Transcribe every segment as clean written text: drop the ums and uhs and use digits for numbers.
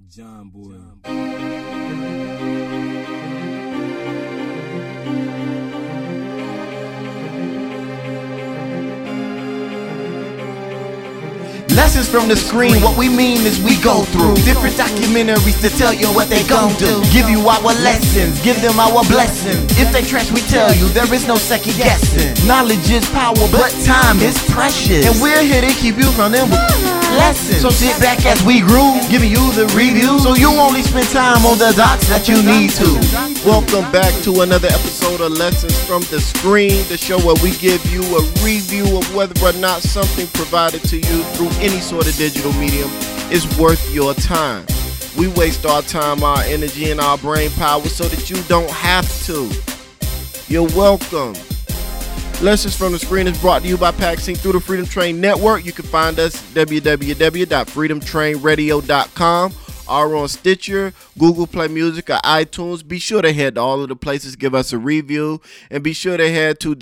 John Boy. Lessons from the screen, what we mean is we go through different documentaries to tell you what they gon' do. Give you our lessons, give them our blessings. If they trash, we tell you there is no second guessing. Knowledge is power, but time is precious, and we're here to keep you running with lessons. So sit back as we groove, giving you the review, so you only spend time on the dots that you need to. Welcome back to another episode of Lessons from the Screen, the show where we give you a review of whether or not something provided to you through any sort of digital medium is worth your time. We waste our time, our energy, and our brain power so that you don't have to. You're welcome. Lessons from the Screen is brought to you by PackSync through the Freedom Train Network. You can find us at www.freedomtrainradio.com or on Stitcher, Google Play Music, or iTunes. Be sure to head to all of the places, give us a review, and be sure to head to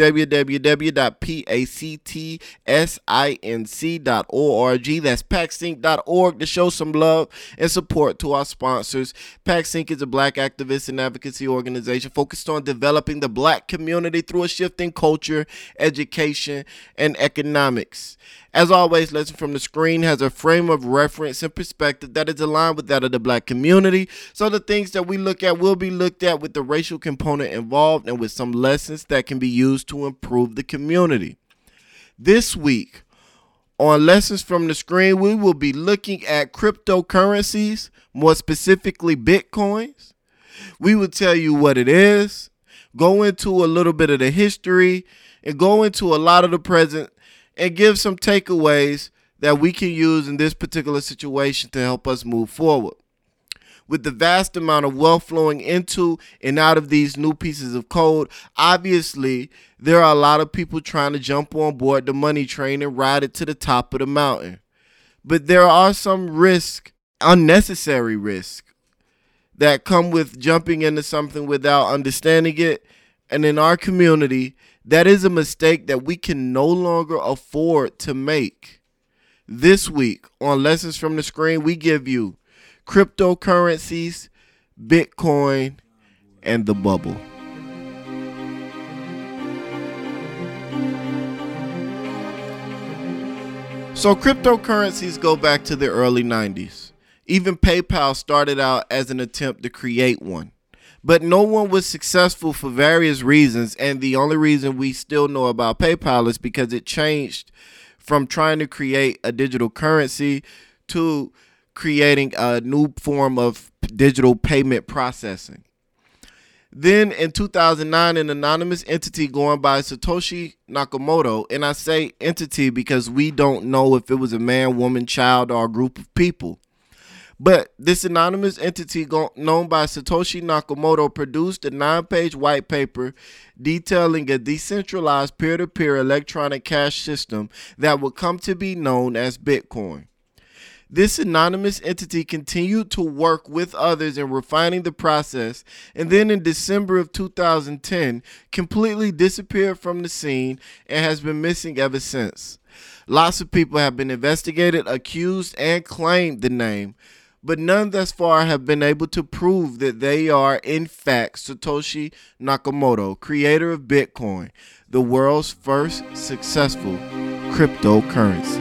www.pactsinc.org. That's packsync.org to show some love and support to our sponsors. PackSync is a black activist and advocacy organization focused on developing the black community through a shift in culture, education, and economics. As always, Lesson from the Screen has a frame of reference and perspective that is aligned with that of the black community. So the things that we look at will be looked at with the racial component involved and with some lessons that can be used to improve the community. This week on Lessons from the Screen, we will be looking at cryptocurrencies, more specifically Bitcoins. We will tell you what it is, go into a little bit of the history, and go into a lot of the present, and give some takeaways that we can use in this particular situation to help us move forward. With the vast amount of wealth flowing into and out of these new pieces of code, obviously there are a lot of people trying to jump on board the money train and ride it to the top of the mountain. But there are some risks, unnecessary risks, that come with jumping into something without understanding it. And in our community, that is a mistake that we can no longer afford to make. This week on Lessons from the Screen, we give you cryptocurrencies, Bitcoin, and the bubble. So cryptocurrencies go back to the early 90s. Even PayPal started out as an attempt to create one. But no one was successful for various reasons, and the only reason we still know about PayPal is because it changed from trying to create a digital currency to creating a new form of digital payment processing. Then in 2009, an anonymous entity going by Satoshi Nakamoto, and I say entity because we don't know if it was a man, woman, child, or a group of people. But this anonymous entity known by Satoshi Nakamoto produced a 9-page white paper detailing a decentralized peer-to-peer electronic cash system that would come to be known as Bitcoin. This anonymous entity continued to work with others in refining the process, and then in December of 2010, completely disappeared from the scene and has been missing ever since. Lots of people have been investigated, accused, and claimed the name, but none thus far have been able to prove that they are, in fact, Satoshi Nakamoto, creator of Bitcoin, the world's first successful cryptocurrency.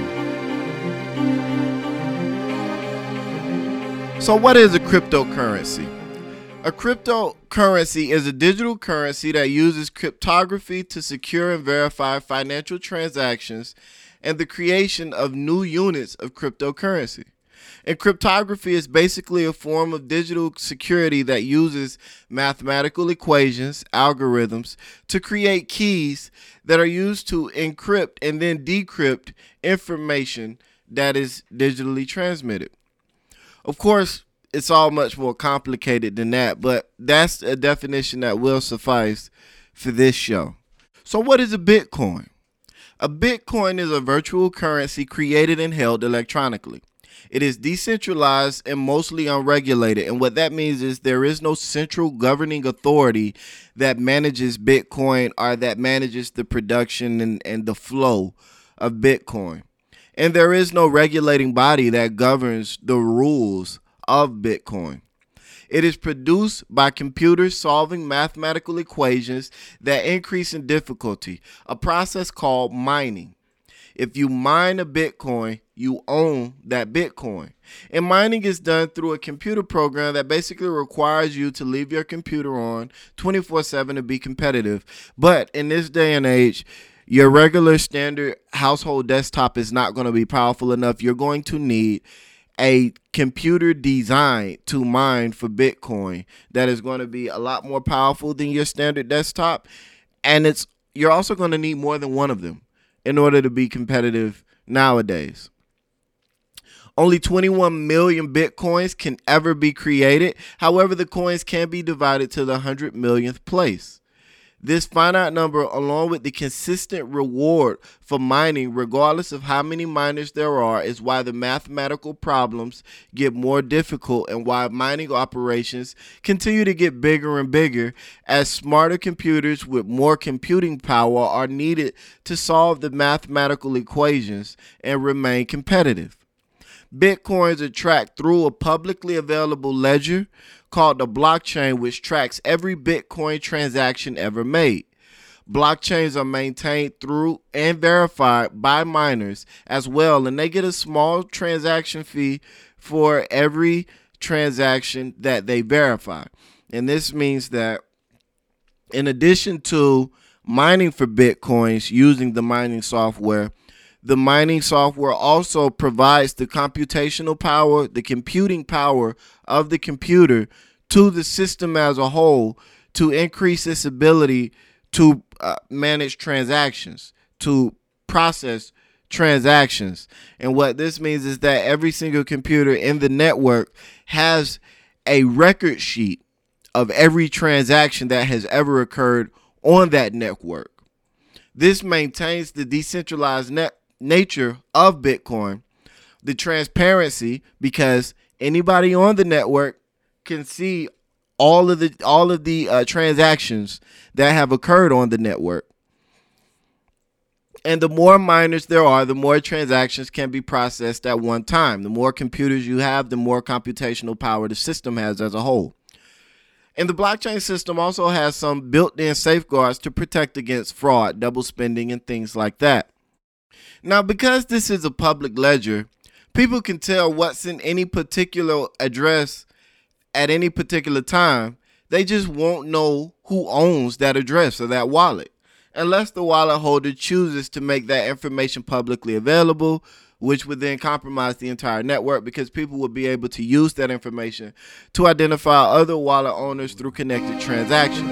So what is a cryptocurrency? A cryptocurrency is a digital currency that uses cryptography to secure and verify financial transactions and the creation of new units of cryptocurrency. And cryptography is basically a form of digital security that uses mathematical equations, algorithms, to create keys that are used to encrypt and then decrypt information that is digitally transmitted. Of course, it's all much more complicated than that, but that's a definition that will suffice for this show. So what is a Bitcoin? A Bitcoin is a virtual currency created and held electronically. It is decentralized and mostly unregulated, and what that means is there is no central governing authority that manages Bitcoin or that manages the production and the flow of Bitcoin. And there is no regulating body that governs the rules of Bitcoin. It is produced by computers solving mathematical equations that increase in difficulty, a process called mining. If you mine a Bitcoin, you own that Bitcoin. And mining is done through a computer program that basically requires you to leave your computer on 24/7 to be competitive. But in this day and age, your regular standard household desktop is not going to be powerful enough. You're going to need a computer designed to mine for Bitcoin that is going to be a lot more powerful than your standard desktop. And you're also going to need more than one of them in order to be competitive nowadays. Only 21 million Bitcoins can ever be created. However, the coins can be divided to the 100 millionth place. This finite number, along with the consistent reward for mining, regardless of how many miners there are, is why the mathematical problems get more difficult and why mining operations continue to get bigger and bigger as smarter computers with more computing power are needed to solve the mathematical equations and remain competitive. Bitcoins are tracked through a publicly available ledger called the blockchain, which tracks every Bitcoin transaction ever made. Blockchains are maintained through and verified by miners as well, and they get a small transaction fee for every transaction that they verify. And this means that in addition to mining for Bitcoins using the mining software also provides the computational power, the computing power of the computer to the system as a whole to increase its ability to manage transactions, to process transactions. And what this means is that every single computer in the network has a record sheet of every transaction that has ever occurred on that network. This maintains the decentralized nature of Bitcoin, the transparency, because anybody on the network can see all of the transactions that have occurred on the network. And the more miners there are, the more transactions can be processed at one time. The more computers you have, the more computational power the system has as a whole. And the blockchain system also has some built-in safeguards to protect against fraud, double spending, and things like that. Now, because this is a public ledger, people can tell what's in any particular address at any particular time. They just won't know who owns that address or that wallet, unless the wallet holder chooses to make that information publicly available, which would then compromise the entire network because people would be able to use that information to identify other wallet owners through connected transactions.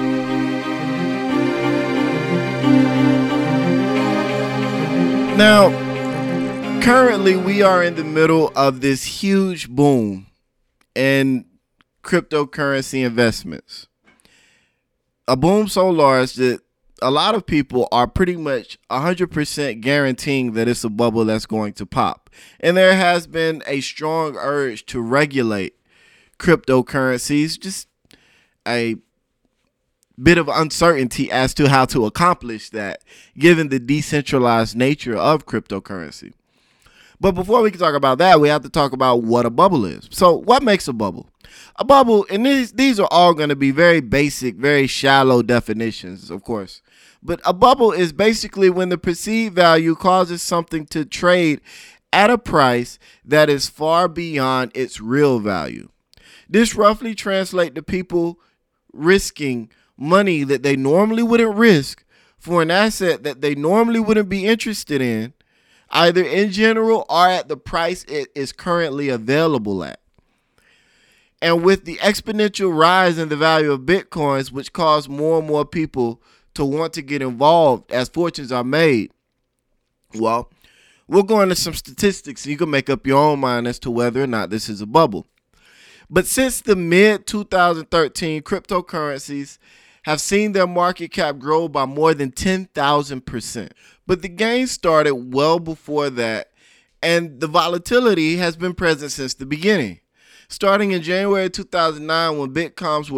Now, currently we are in the middle of this huge boom in cryptocurrency investments. A boom so large that a lot of people are pretty much 100% guaranteeing that it's a bubble that's going to pop. And there has been a strong urge to regulate cryptocurrencies, just a bit of uncertainty as to how to accomplish that, given the decentralized nature of cryptocurrency. But before we can talk about that, we have to talk about what a bubble is. So what makes a bubble? A bubble, and these are all going to be very basic, very shallow definitions, of course. But a bubble is basically when the perceived value causes something to trade at a price that is far beyond its real value. This roughly translates to people risking money that they normally wouldn't risk for an asset that they normally wouldn't be interested in, either in general or at the price it is currently available at. And with the exponential rise in the value of Bitcoins, which cause more and more people to want to get involved as fortunes are made, well, we'll go into some statistics so you can make up your own mind as to whether or not this is a bubble. But since the mid-2013, cryptocurrencies have seen their market cap grow by more than 10,000%. But the gain started well before that, and the volatility has been present since the beginning. Starting in January 2009, when Bitcoins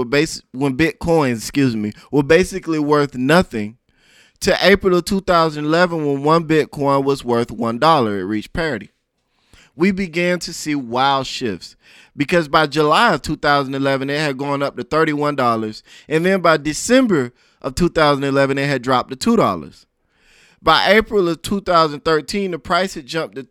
were basically worth nothing, to April of 2011, when one Bitcoin was worth $1, it reached parity. we began to see wild shifts. Because by July of 2011, it had gone up to $31. And then by December of 2011, it had dropped to $2. By April of 2013, the price had jumped to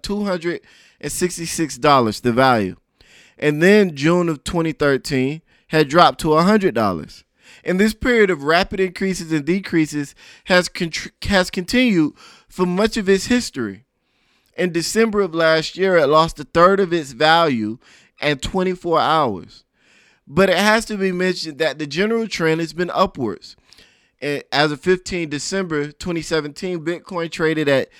$266, the value. And then June of 2013 had dropped to $100. And this period of rapid increases and decreases has continued for much of its history. In December of last year, it lost a third of its value in 24 hours. But it has to be mentioned that the general trend has been upwards. As of 15 December 2017, Bitcoin traded at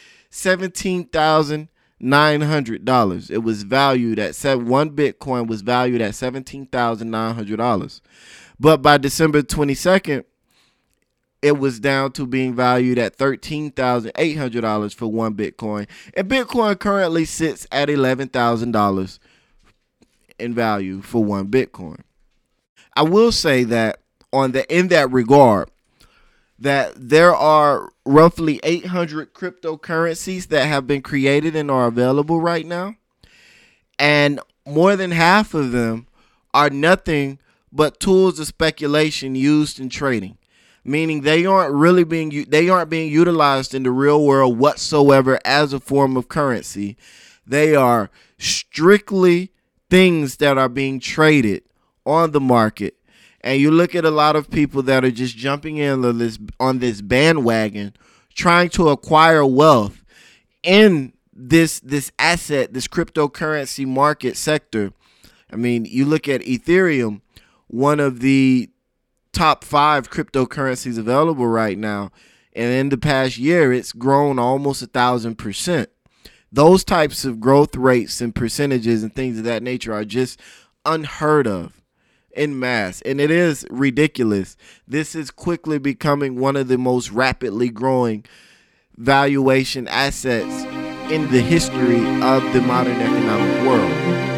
$17,900. It was valued at one Bitcoin was valued at $17,900. But by December 22nd, it was down to being valued at $13,800 for one Bitcoin. And Bitcoin currently sits at $11,000 in value for one Bitcoin. I will say that in that regard, that there are roughly 800 cryptocurrencies that have been created and are available right now. And more than half of them are nothing but tools of speculation used in trading. Meaning they aren't being utilized in the real world whatsoever as a form of currency. They are strictly things that are being traded on the market. And you look at a lot of people that are just jumping in on this bandwagon, trying to acquire wealth in this asset, this cryptocurrency market sector. I mean, you look at Ethereum, one of the top 5 cryptocurrencies available right now. And in the past year, it's grown almost 1,000%. Those types of growth rates and percentages and things of that nature are just unheard of in mass. And it is ridiculous. This is quickly becoming one of the most rapidly growing valuation assets in the history of the modern economic world.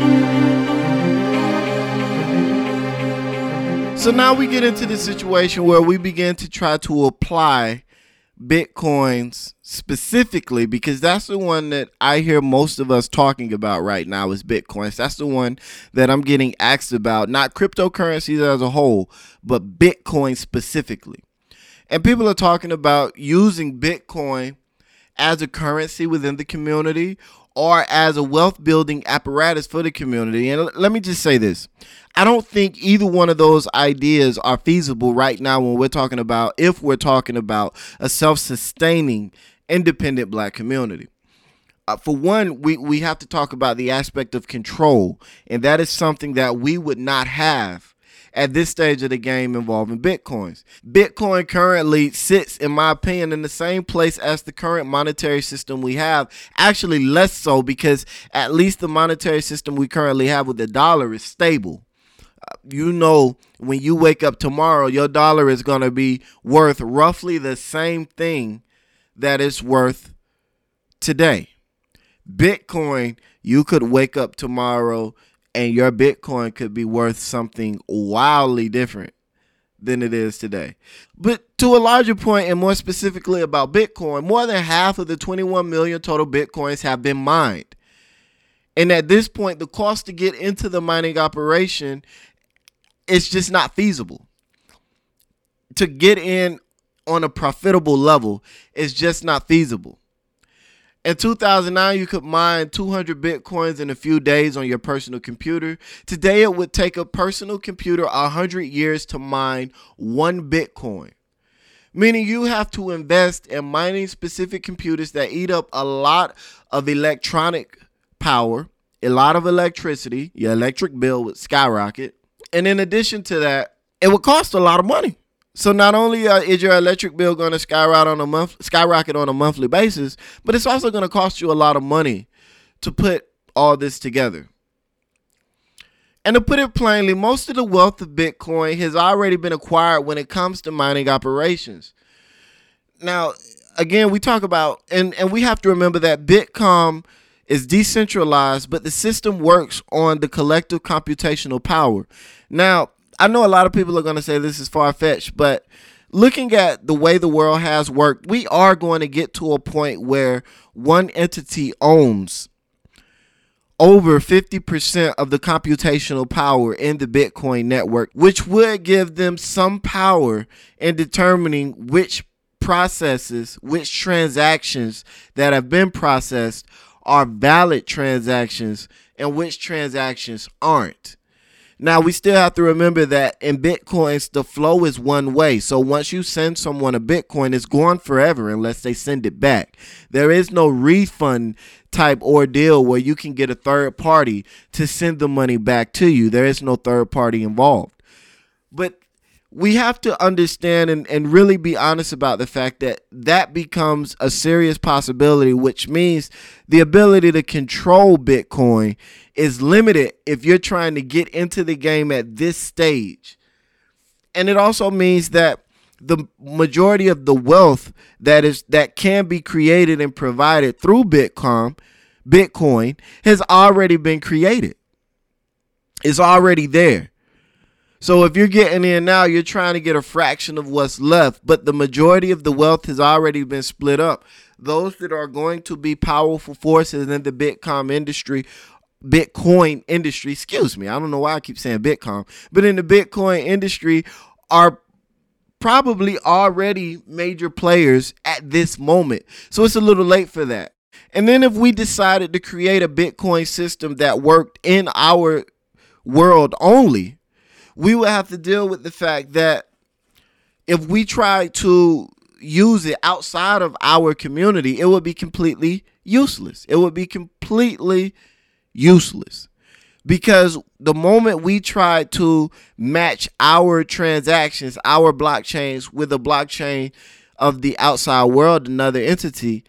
So now we get into the situation where we begin to try to apply Bitcoins specifically, because that's the one that I hear most of us talking about right now is Bitcoins. That's the one that I'm getting asked about, not cryptocurrencies as a whole, but Bitcoin specifically. And people are talking about using Bitcoin as a currency within the community or as a wealth building apparatus for the community. And let me just say this. I don't think either one of those ideas are feasible right now if we're talking about a self-sustaining, independent black community. For one, we have to talk about the aspect of control, and that is something that we would not have at this stage of the game involving Bitcoins. Bitcoin currently sits, in my opinion, in the same place as the current monetary system we have. Actually, less so, because at least the monetary system we currently have with the dollar is stable. You know, when you wake up tomorrow, your dollar is going to be worth roughly the same thing that it's worth today. Bitcoin, you could wake up tomorrow and your Bitcoin could be worth something wildly different than it is today. But to a larger point, and more specifically about Bitcoin, more than half of the 21 million total Bitcoins have been mined. And at this point, the cost to get into the mining operation, it's just not feasible. To get in on a profitable level is just not feasible. In 2009, you could mine 200 Bitcoins in a few days on your personal computer. Today, it would take a personal computer 100 years to mine one Bitcoin. Meaning you have to invest in mining specific computers that eat up a lot of electronic power, a lot of electricity. Your electric bill would skyrocket. And in addition to that, it would cost a lot of money. So not only is your electric bill going to skyrocket on a monthly basis, but it's also going to cost you a lot of money to put all this together. And to put it plainly, most of the wealth of Bitcoin has already been acquired when it comes to mining operations. Now, again, we talk about, and we have to remember that Bitcoin is decentralized, but the system works on the collective computational power. Now, I know a lot of people are going to say this is far-fetched, but looking at the way the world has worked, we are going to get to a point where one entity owns over 50% of the computational power in the Bitcoin network, which would give them some power in determining which processes, which transactions that have been processed are valid transactions and which transactions aren't. Now, we still have to remember that in Bitcoins, the flow is one way. So once you send someone a Bitcoin, it's gone forever unless they send it back. There is no refund type ordeal where you can get a third party to send the money back to you. There is no third party involved. But we have to understand and really be honest about the fact that that becomes a serious possibility, which means the ability to control Bitcoin is limited if you're trying to get into the game at this stage. And it also means that the majority of the wealth that can be created and provided through Bitcoin has already been created. It's already there. So if you're getting in now, you're trying to get a fraction of what's left, but the majority of the wealth has already been split up. Those that are going to be powerful forces in the Bitcoin industry, excuse me, I don't know why I keep saying Bitcoin, but in the Bitcoin industry are probably already major players at this moment. So it's a little late for that. And then if we decided to create a Bitcoin system that worked in our world only, we would have to deal with the fact that if we try to use it outside of our community, it would be completely useless. It would be completely useless. Because the moment we try to match our transactions, our blockchains with a blockchain of the outside world, another entity,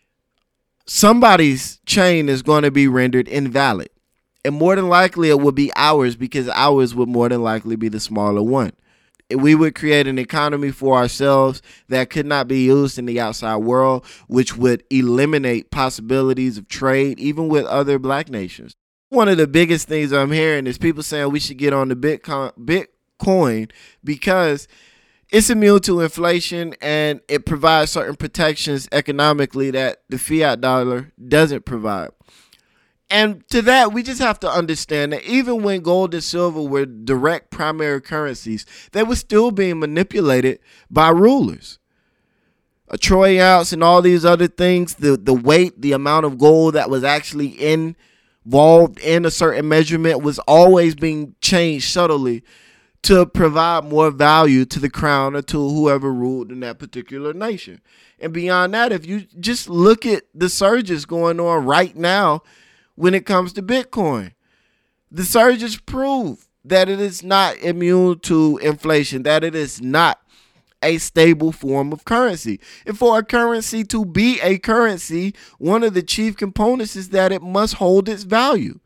somebody's chain is going to be rendered invalid. And more than likely it would be ours, because ours would more than likely be the smaller one. We would create an economy for ourselves that could not be used in the outside world, which would eliminate possibilities of trade, even with other black nations. One of the biggest things I'm hearing is people saying we should get on the Bitcoin because it's immune to inflation and it provides certain protections economically that the fiat dollar doesn't provide. And to that, we just have to understand that even when gold and silver were direct primary currencies, they were still being manipulated by rulers. A troy ounce and all these other things, the weight, the amount of gold that was actually involved in a certain measurement was always being changed subtly to provide more value to the crown or to whoever ruled in that particular nation. And beyond that, if you just look at the surges going on right now, when it comes to Bitcoin, the surges prove that it is not immune to inflation, that it is not a stable form of currency. And for a currency to be a currency, one of the chief components is that it must hold its value.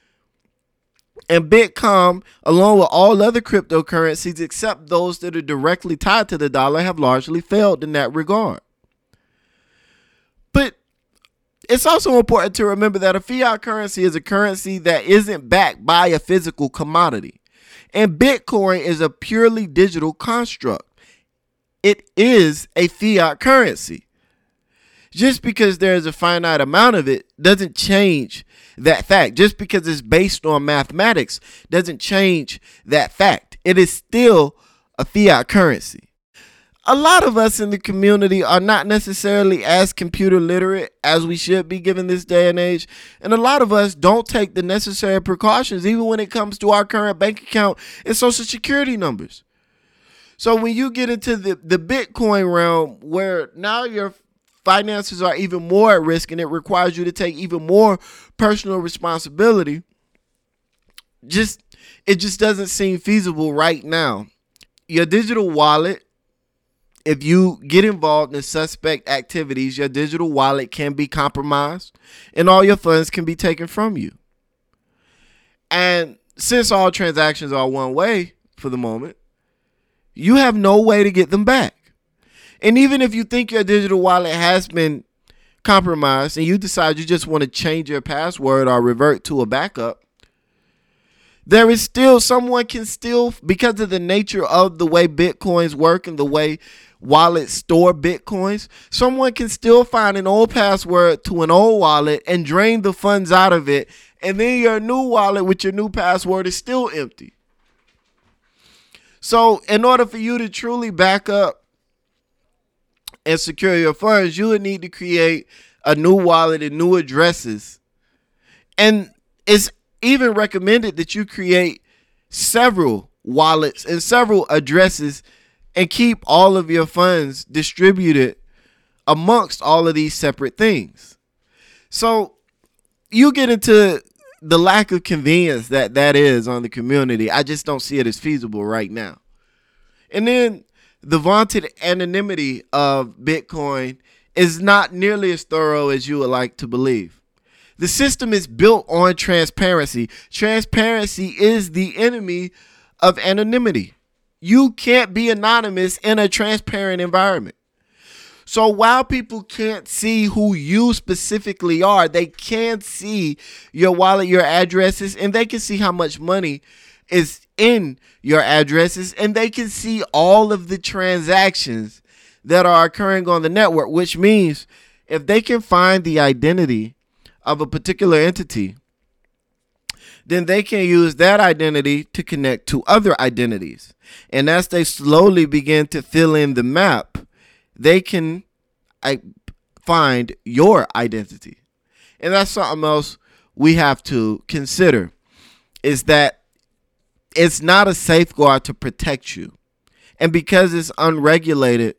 And Bitcoin, along with all other cryptocurrencies, except those that are directly tied to the dollar, have largely failed in that regard. But it's also important to remember that a fiat currency is a currency that isn't backed by a physical commodity. And Bitcoin is a purely digital construct. It is a fiat currency. Just because there is a finite amount of it doesn't change that fact. Just because it's based on mathematics doesn't change that fact. It is still a fiat currency. A lot of us in the community are not necessarily as computer literate as we should be given this day and age. And a lot of us don't take the necessary precautions even when it comes to our current bank account and social security numbers. So when you get into the Bitcoin realm where now your finances are even more at risk and it requires you to take even more personal responsibility, it just doesn't seem feasible right now. Your digital wallet, if you get involved in suspect activities, your digital wallet can be compromised and all your funds can be taken from you. And since all transactions are one way for the moment, you have no way to get them back. And even if you think your digital wallet has been compromised and you decide you just want to change your password or revert to a backup, There is still, someone can still, because of the nature of the way Bitcoins work and the way wallets store Bitcoins, someone can still find an old password to an old wallet and drain the funds out of it. And then your new wallet with your new password is still empty. So in order for you to truly back up and secure your funds, you would need to create a new wallet and new addresses. And it's even recommended that you create several wallets and several addresses and keep all of your funds distributed amongst all of these separate things. So you get into the lack of convenience that is on the community. I just don't see it as feasible right now. And then the vaunted anonymity of Bitcoin is not nearly as thorough as you would like to believe. The system is built on transparency. Transparency is the enemy of anonymity. You can't be anonymous in a transparent environment. So while people can't see who you specifically are, they can see your wallet, your addresses, and they can see how much money is in your addresses, and they can see all of the transactions that are occurring on the network, which means if they can find the identity of a particular entity, then they can use that identity to connect to other identities. And as they slowly begin to fill in the map, they can find your identity. And that's something else we have to consider, is that it's not a safeguard to protect you. And because it's unregulated,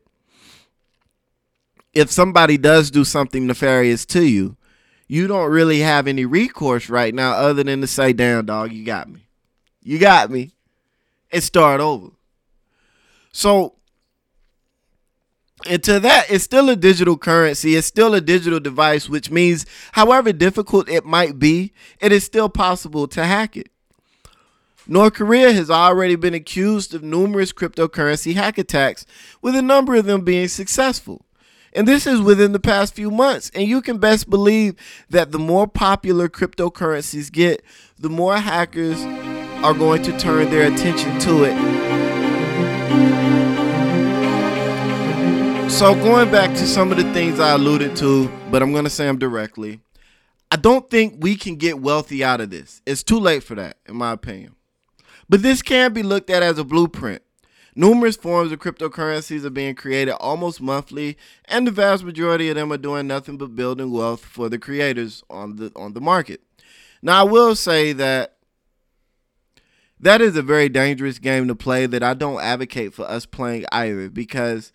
if somebody does do something nefarious to you, you don't really have any recourse right now other than to say, damn, dog, you got me. You got me. And start over. So, and to that, it's still a digital currency. It's still a digital device, which means however difficult it might be, it is still possible to hack it. North Korea has already been accused of numerous cryptocurrency hack attacks, with a number of them being successful. And this is within the past few months. And you can best believe that the more popular cryptocurrencies get, the more hackers are going to turn their attention to it. So going back to some of the things I alluded to, but I'm going to say them directly. I don't think we can get wealthy out of this. It's too late for that, in my opinion. But this can be looked at as a blueprint. Numerous forms of cryptocurrencies are being created almost monthly, and the vast majority of them are doing nothing but building wealth for the creators on the market. Now, I will say that is a very dangerous game to play that I don't advocate for us playing either, because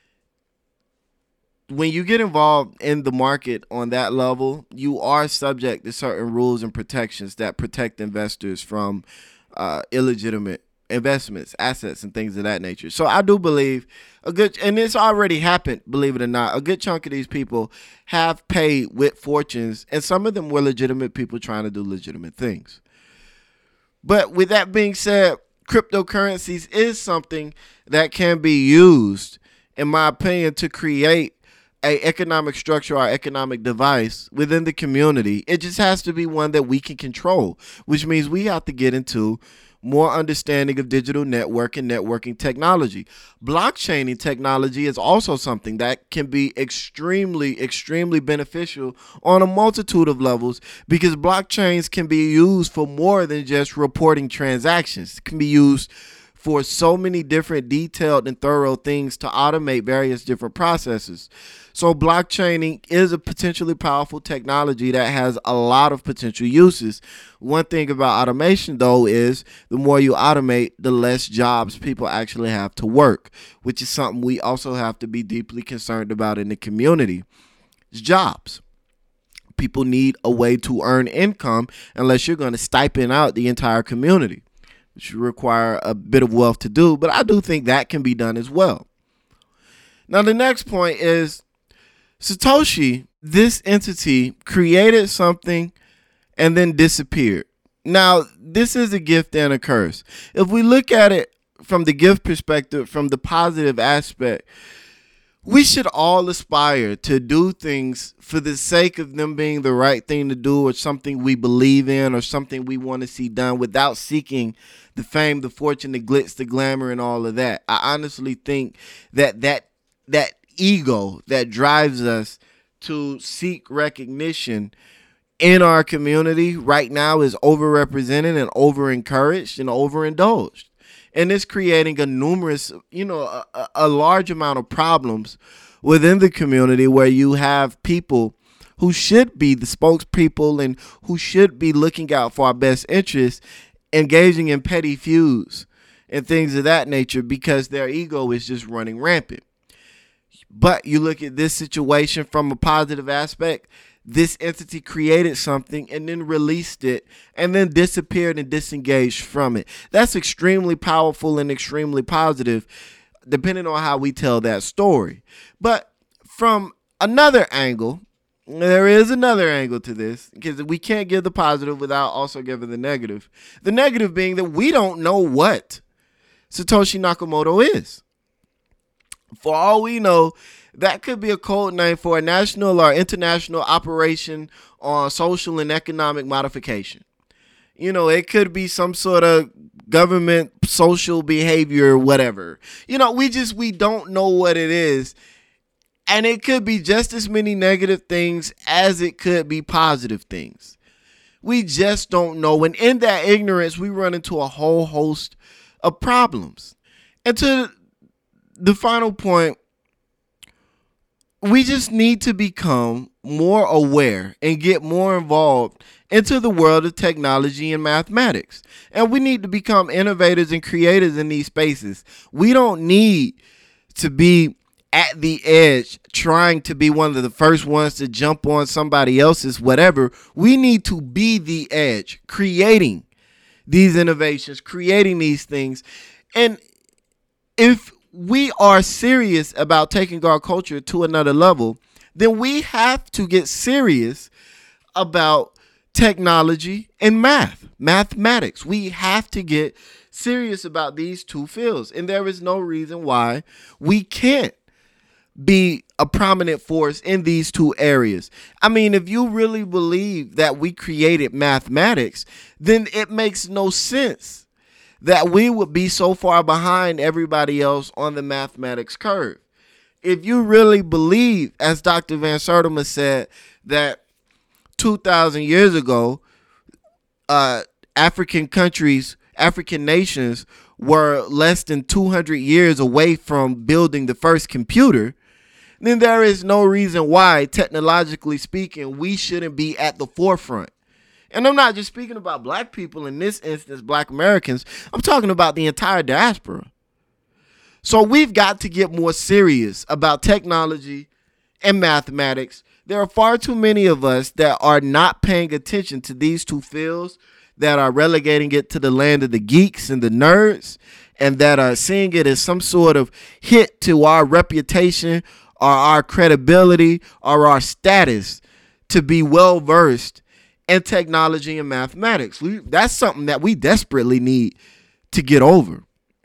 when you get involved in the market on that level, you are subject to certain rules and protections that protect investors from illegitimate investments, assets, and things of that nature. So I do believe and it's already happened, believe it or not, a good chunk of these people have paid with fortunes, and some of them were legitimate people trying to do legitimate things. But with that being said, cryptocurrencies is something that can be used, in my opinion, to create an economic structure or economic device within the community. It just has to be one that we can control, which means we have to get into more understanding of digital network and networking technology. Blockchaining technology is also something that can be extremely, extremely beneficial on a multitude of levels, because blockchains can be used for more than just reporting transactions. It can be used for so many different detailed and thorough things to automate various different processes. So blockchaining is a potentially powerful technology that has a lot of potential uses. One thing about automation, though, is the more you automate, the less jobs people actually have to work, which is something we also have to be deeply concerned about in the community. It's jobs. People need a way to earn income unless you're going to stipend out the entire community, which require a bit of wealth to do, but I do think that can be done as well. Now, the next point is Satoshi, this entity, created something and then disappeared. Now, this is a gift and a curse. If we look at it from the gift perspective, from the positive aspect, we should all aspire to do things for the sake of them being the right thing to do, or something we believe in, or something we want to see done, without seeking the fame, the fortune, the glitz, the glamour, and all of that. I honestly think that ego that drives us to seek recognition in our community right now is overrepresented and over-encouraged and overindulged. And it's creating a large amount of problems within the community, where you have people who should be the spokespeople and who should be looking out for our best interests, engaging in petty feuds and things of that nature because their ego is just running rampant. But you look at this situation from a positive aspect. This entity created something and then released it and then disappeared and disengaged from it. That's extremely powerful and extremely positive, depending on how we tell that story. But from another angle, there is another angle to this, because we can't give the positive without also giving the negative. The negative being that we don't know what Satoshi Nakamoto is. For all we know, that could be a code name for a national or international operation on social and economic modification. It could be some sort of government social behavior or whatever. We don't know what it is. And it could be just as many negative things as it could be positive things. We just don't know. And in that ignorance, we run into a whole host of problems. And to the final point, we just need to become more aware and get more involved into the world of technology and mathematics. And we need to become innovators and creators in these spaces. We don't need to be at the edge trying to be one of the first ones to jump on somebody else's whatever. We need to be the edge, creating these innovations, creating these things. And if we are serious about taking our culture to another level, then we have to get serious about technology and mathematics. We have to get serious about these two fields. And there is no reason why we can't be a prominent force in these two areas. I mean, if you really believe that we created mathematics, then it makes no sense that we would be so far behind everybody else on the mathematics curve. If you really believe, as Dr. Van Sertima said, that 2,000 years ago, African nations were less than 200 years away from building the first computer, then there is no reason why, technologically speaking, we shouldn't be at the forefront. And I'm not just speaking about black people in this instance, black Americans. I'm talking about the entire diaspora. So we've got to get more serious about technology and mathematics. There are far too many of us that are not paying attention to these two fields, that are relegating it to the land of the geeks and the nerds, and that are seeing it as some sort of hit to our reputation or our credibility or our status to be well-versed in technology and mathematics. That's something that we desperately need to get over.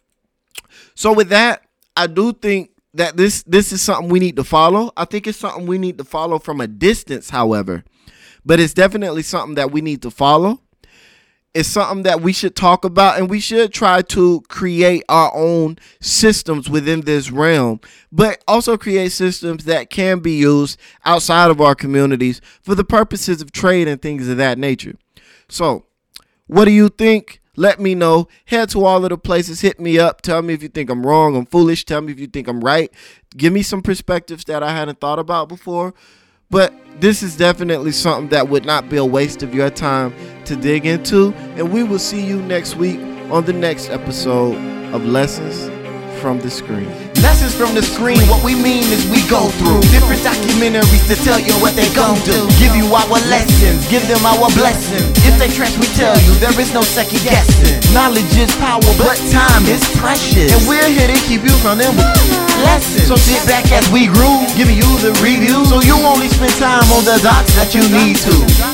So with that, I do think that this is something we need to follow. I think it's something we need to follow from a distance, however. But it's definitely something that we need to follow. It's something that we should talk about, and we should try to create our own systems within this realm, but also create systems that can be used outside of our communities for the purposes of trade and things of that nature. So, what do you think? Let me know. Head to all of the places. Hit me up. Tell me if you think I'm wrong, I'm foolish. Tell me if you think I'm right. Give me some perspectives that I hadn't thought about before. But this is definitely something that would not be a waste of your time to dig into. And we will see you next week on the next episode of Lessons from the Screen. Lessons from the screen, what we mean is we go through different documentaries to tell you what they gon' do. Give you our lessons, give them our blessing. If they trash, we tell you there is no second guessing. Knowledge is power, but time is precious. And we're here to keep you from them lessons. So sit back as we groove, giving you the review, so you only spend time on the dots that you need to.